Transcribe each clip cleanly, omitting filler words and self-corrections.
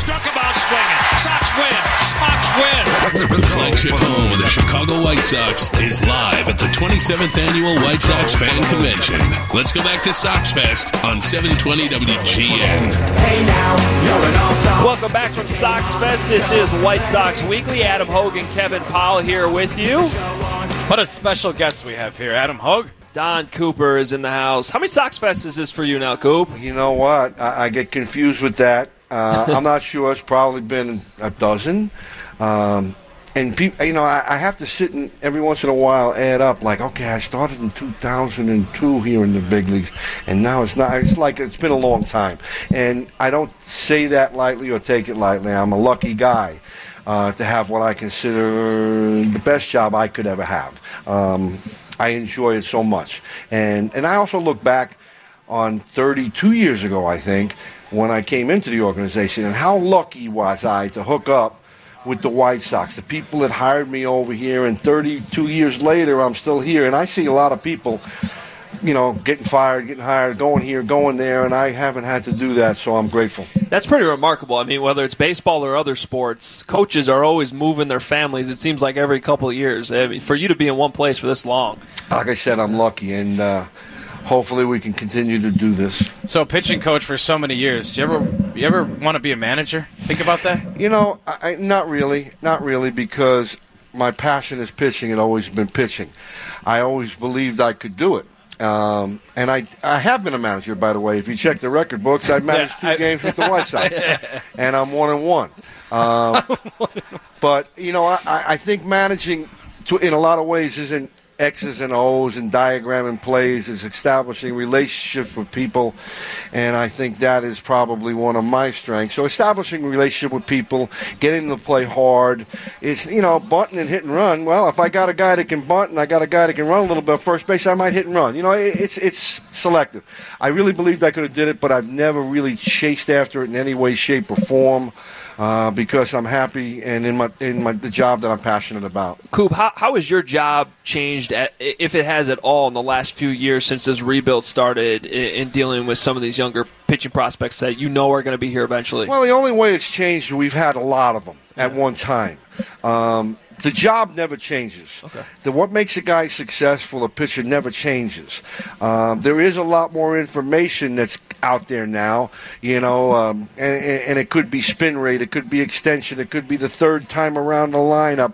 struck him out swinging. Sox win. Sox win. The flagship home of the Chicago White Sox is live at the 27th Annual White Sox Fan Convention. Let's go back to Sox Fest on 720 WGN. Hey now, you're an all-star. Welcome back from Sox Fest. This is White Sox Weekly. Adam Hogue and Kevin Powell here with you. What a special guest we have here. Adam Hogue. Don Cooper is in the house. How many Sox Fest is this for you now, Coop? You know what? I get confused with that. I'm not sure. It's probably been a dozen. And people, I have to sit and every once in a while add up. Like, okay, I started in 2002 here in the big leagues, and now it's not. It's like it's been a long time, and I don't say that lightly or take it lightly. I'm a lucky guy to have what I consider the best job I could ever have. I enjoy it so much, and I also look back on 32 years ago, I think, when I came into the organization, and how lucky was I to hook up with the White Sox, the people that hired me over here, and 32 years later, I'm still here. And I see a lot of people, getting fired, getting hired, going here, going there, and I haven't had to do that, so I'm grateful. That's pretty remarkable. I mean, whether it's baseball or other sports, coaches are always moving their families, it seems like every couple of years. I mean, for you to be in one place for this long. Like I said, I'm lucky, and hopefully we can continue to do this. So, pitching coach for so many years. You ever want to be a manager? Think about that? Not really, because my passion is pitching. It's always been pitching. I always believed I could do it. And I have been a manager, by the way. If you check the record books, I've managed two games with the White Sox, and I'm 1-1. But, I think managing in a lot of ways isn't X's and O's and diagramming plays, is establishing relationships with people, and I think that is probably one of my strengths. So establishing a relationship with people, getting them to play hard, it's, bunting and hit and run. Well, if I got a guy that can bunt and I got a guy that can run a little bit at first base, I might hit and run. It's selective. I really believed I could have did it, but I've never really chased after it in any way, shape, or form. Because I'm happy and in the job that I'm passionate about. Coop, how has your job changed, if it has at all, in the last few years since this rebuild started in dealing with some of these younger pitching prospects that are going to be here eventually? Well, the only way it's changed, we've had a lot of them at one time. The job never changes. Okay. What makes a guy successful, a pitcher, never changes. There is a lot more information that's out there now, and it could be spin rate, it could be extension, it could be the third time around the lineup.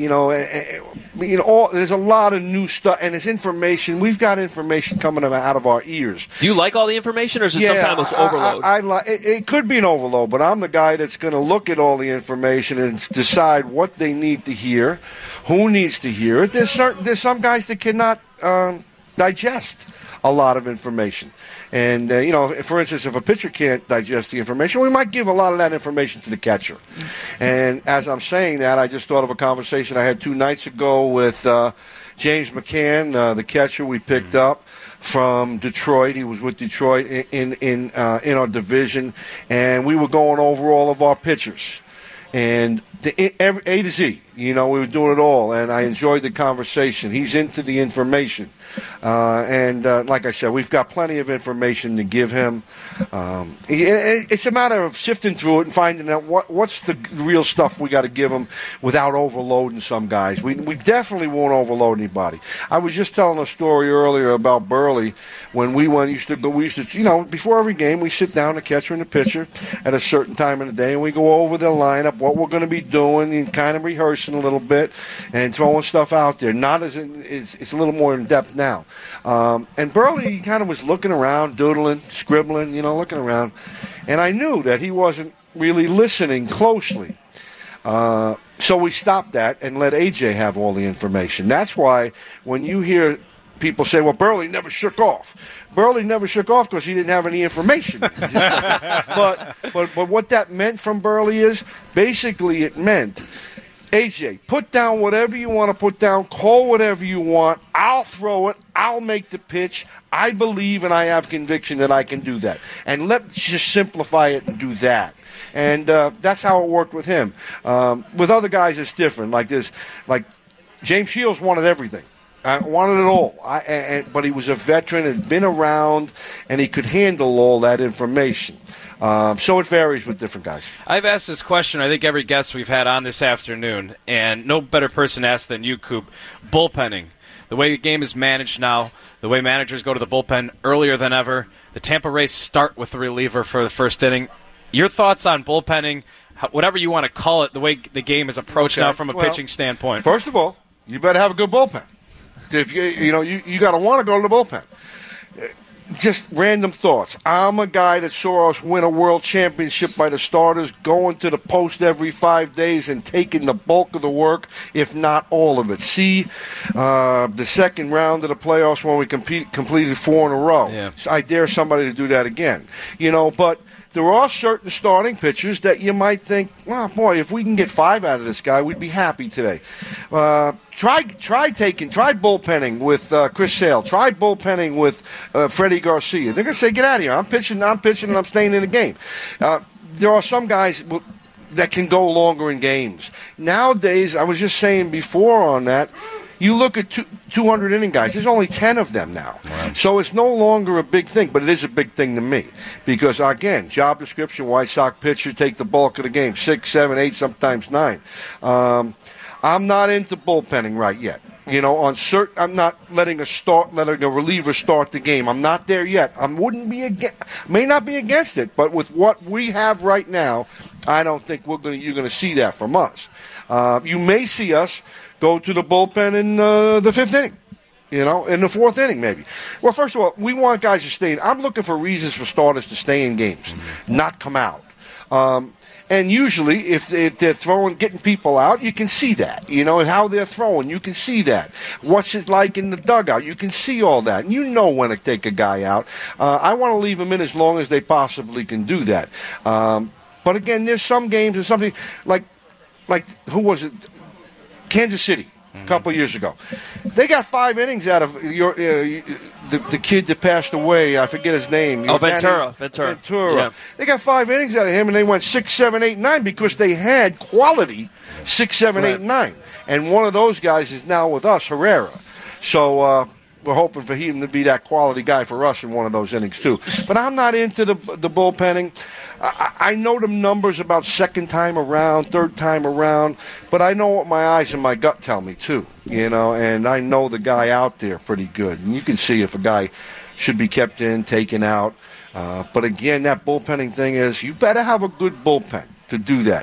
There's a lot of new stuff, and it's information. We've got information coming out of our ears. Do you like all the information, or is it sometimes overload? It could be an overload, but I'm the guy that's going to look at all the information and decide what they need to hear, who needs to hear it. There's some guys that cannot digest a lot of information. And, for instance, if a pitcher can't digest the information, we might give a lot of that information to the catcher. And as I'm saying that, I just thought of a conversation I had 2 nights ago with James McCann, the catcher we picked up from Detroit. He was with Detroit in our division, and we were going over all of our pitchers. And A to Z, we were doing it all, and I enjoyed the conversation. He's into the information. And like I said, we've got plenty of information to give him. It's a matter of sifting through it and finding out what's the real stuff we got to give him without overloading some guys. We definitely won't overload anybody. I was just telling a story earlier about Burley. When we used to before every game, we sit down, the catcher and the pitcher, at a certain time of the day, and we go over the lineup, what we're going to be doing, and kind of rehearsing a little bit and throwing stuff out there. It's a little more in depth now. And Burley kind of was looking around, doodling, scribbling, looking around. And I knew that he wasn't really listening closely. So we stopped that and let AJ have all the information. That's why when you hear people say, well, Burley never shook off. Burley never shook off because he didn't have any information. But what that meant from Burley is, basically it meant, AJ, put down whatever you want to put down, call whatever you want, I'll throw it, I'll make the pitch, I believe and I have conviction that I can do that. And let's just simplify it and do that. And that's how it worked with him. With other guys, it's different. Like James Shields wanted everything. I wanted it all. But he was a veteran, had been around, and he could handle all that information. So it varies with different guys. I've asked this question, I think, every guest we've had on this afternoon, and no better person asked than you, Coop. Bullpenning. The way the game is managed now, the way managers go to the bullpen earlier than ever, the Tampa Rays start with the reliever for the first inning. Your thoughts on bullpenning, whatever you want to call it, the way the game is approached now from a pitching standpoint? First of all, you better have a good bullpen. If you got to want to go to the bullpen. Just random thoughts. I'm a guy that saw us win a world championship by the starters, going to the post every 5 days and taking the bulk of the work, if not all of it. See the second round of the playoffs when we completed 4 in a row. Yeah. So I dare somebody to do that again. But there are certain starting pitchers that you might think, well, boy, if we can get 5 out of this guy, we'd be happy today. Try bullpenning with Chris Sale. Try bullpenning with Freddie Garcia. They're going to say, get out of here. I'm pitching, and I'm staying in the game. There are some guys that can go longer in games. Nowadays, I was just saying before on that, you look at 200 inning guys, there's only 10 of them now. Wow. So it's no longer a big thing, but it is a big thing to me. Because, again, job description, White Sox pitcher, take the bulk of the game, 6, 7, 8, sometimes 9. I'm not into bullpenning right yet. I'm not letting a reliever start the game. I'm not there yet. May not be against it, but with what we have right now, I don't think you're going to see that from us. You may see us go to the bullpen in the 5th inning, in the 4th inning maybe. Well, first of all, we want guys to stay in. I'm looking for reasons for starters to stay in games, not come out. And usually, if they're getting people out, you can see that. How they're throwing, you can see that. What's it like in the dugout, you can see all that. And you know when to take a guy out. I want to leave them in as long as they possibly can do that. But again, there's some games or something like who was it? Kansas City a couple of years ago. They got 5 innings out of the kid that passed away. I forget his name. Ventura. Yeah. They got 5 innings out of him, and they went 6, 7, 8, 9 because they had quality 6, 7, 8, 9. And one of those guys is now with us, Herrera. So we're hoping for him to be that quality guy for us in one of those innings too. But I'm not into the bullpenning. I know the numbers about second time around, third time around, but I know what my eyes and my gut tell me too, and I know the guy out there pretty good. And you can see if a guy should be kept in, taken out. But again, that bullpenning thing is you better have a good bullpen to do that,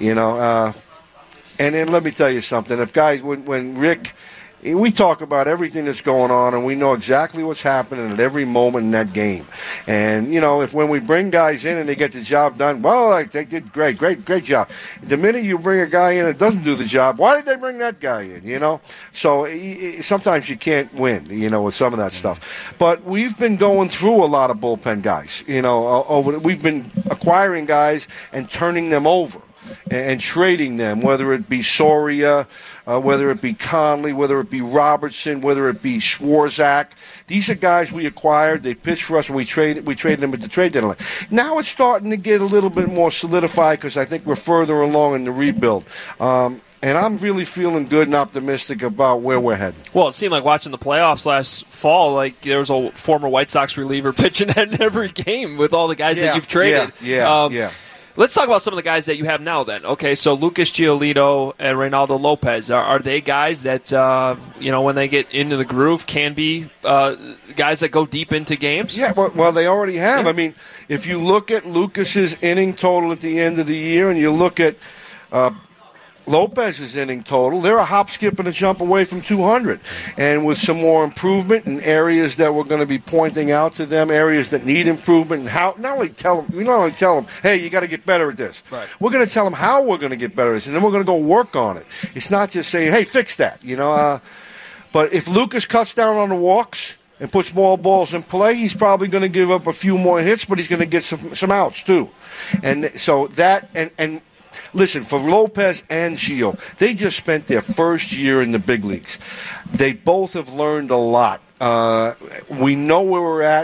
and then let me tell you something. If guys, when Rick... We talk about everything that's going on, and we know exactly what's happening at every moment in that game. And, if when we bring guys in and they get the job done, well, they did great job. The minute you bring a guy in that doesn't do the job, why did they bring that guy in, So sometimes you can't win, with some of that stuff. But we've been going through a lot of bullpen guys, we've been acquiring guys and turning them over and trading them, whether it be Soria, whether it be Conley, whether it be Robertson, whether it be Swarzak. These are guys we acquired. They pitched for us, and we traded them at the trade deadline. Now it's starting to get a little bit more solidified because I think we're further along in the rebuild. And I'm really feeling good and optimistic about where we're heading. Well, it seemed like watching the playoffs last fall, like there was a former White Sox reliever pitching in every game with all the guys that you've traded. Yeah. Let's talk about some of the guys that you have now then. Okay, so Lucas Giolito and Reynaldo Lopez, are they guys that, when they get into the groove can be guys that go deep into games? Yeah, well they already have. Yeah. I mean, if you look at Lucas's inning total at the end of the year and you look at Lopez's inning total, they're a hop, skip, and a jump away from 200. And with some more improvement in areas that we're going to be pointing out to them, areas that need improvement, and how we not only tell them, hey, you got to get better at this. Right. We're going to tell them how we're going to get better at this, and then we're going to go work on it. It's not just saying, hey, fix that, But if Lucas cuts down on the walks and puts more balls in play, he's probably going to give up a few more hits, but he's going to get some outs too. And so that and listen, for Lopez and Gio, they just spent their first year in the big leagues. They both have learned a lot. We know where we're at.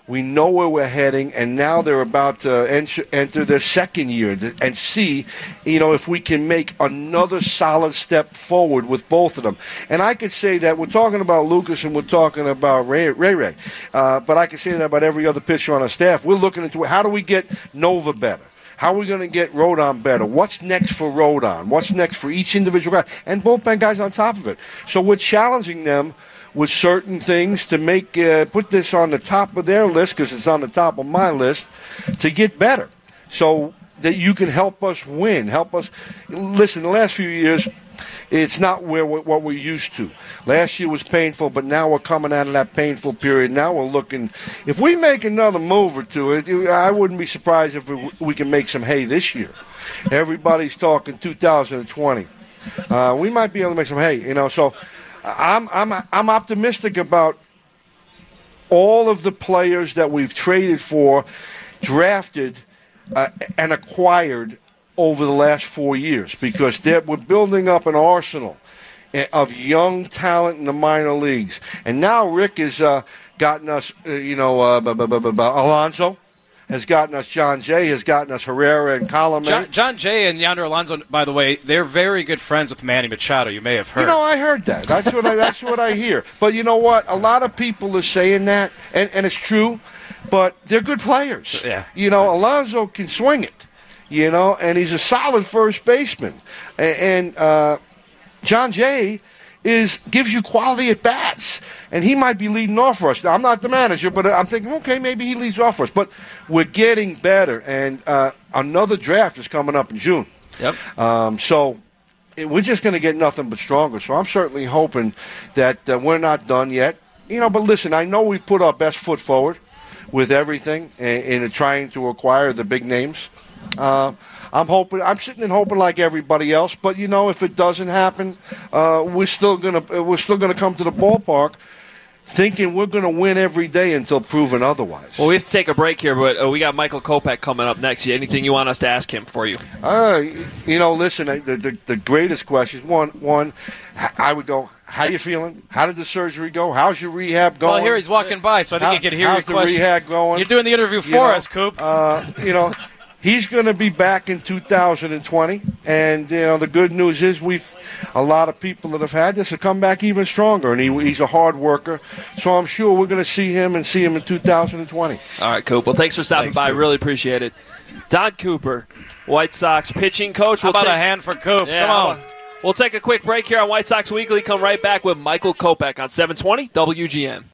We know where we're heading, and now they're about to enter their second year and see, if we can make another solid step forward with both of them. And I could say that we're talking about Lucas and we're talking about Ray, but I could say that about every other pitcher on our staff. We're looking into how do we get Nova better? How are we going to get Rodon better? What's next for Rodon? What's next for each individual guy? And bullpen guys on top of it. So we're challenging them with certain things to make put this on the top of their list, because it's on the top of my list, to get better so that you can help us win. Help us. Listen, the last few years, it's not what we're used to. Last year was painful, but now we're coming out of that painful period. Now we're looking. If we make another move or two, I wouldn't be surprised if we can make some hay this year. Everybody's talking 2020. We might be able to make some hay, so I'm optimistic about all of the players that we've traded for, drafted, and acquired over the last 4 years, because we're building up an arsenal of young talent in the minor leagues. And now Rick has gotten us, Alonso has gotten us, John Jay has gotten us, Herrera and Colomé. John Jay and Yonder Alonso, by the way, they're very good friends with Manny Machado. You may have heard. I heard that. That's what I hear. But you know what? A lot of people are saying that, and it's true. But they're good players. Yeah. Alonso can swing it. And he's a solid first baseman. And John Jay gives you quality at bats, and he might be leading off for us. I'm not the manager, but I'm thinking, okay, maybe he leads off for us. But we're getting better, and another draft is coming up in June. Yep. So we're just going to get nothing but stronger. So I'm certainly hoping that we're not done yet. But listen, I know we've put our best foot forward with everything in trying to acquire the big names. I'm sitting and hoping like everybody else, but if it doesn't happen, we're still gonna come to the ballpark thinking we're gonna win every day until proven otherwise. Well, we have to take a break here, but we got Michael Kopech coming up next. Anything you want us to ask him for you? Listen, the greatest question. One, I would go, how you feeling? How did the surgery go? How's your rehab going? Well, here he's walking by, so I think he can hear your question. How's the rehab going? You're doing the interview for us, Coop. He's going to be back in 2020, and the good news is a lot of people that have had this have come back even stronger, and he's a hard worker. So I'm sure we're going to see him in 2020. All right, Coop. Well, thanks for stopping by. Coop. Really appreciate it. Don Cooper, White Sox pitching coach. How about a hand for Coop? Yeah, come on. We'll take a quick break here on White Sox Weekly. Come right back with Michael Kopech on 720 WGN.